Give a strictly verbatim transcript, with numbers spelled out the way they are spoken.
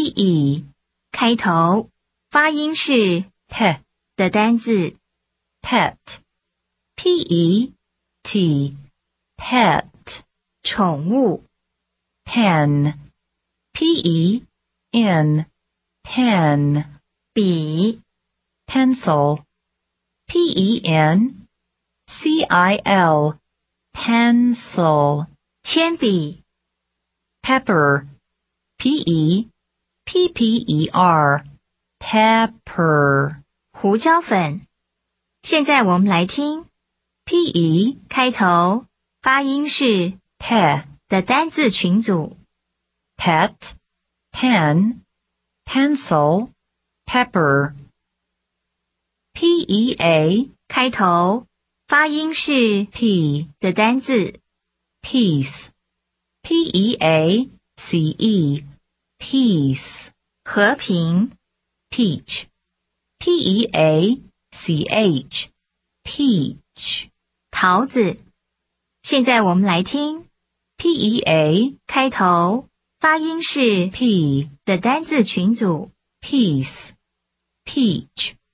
e 开头，发音是 t 的单字 pet p e t pet 宠物 pen p e n pen 笔 pencil p e n c i l pencil 铅笔 pepper p e p p e r pepper 胡椒粉。现在我们来听 p e 开头，发音是 p 的单字群组 pet pen pencil pepper p e a 开头，发音是 p 的单字 peace p e a c e peace 和平 peach p e a c h peach 桃子。现在我们来听 p e a 开头，发音是 p 的单字群组 peace peach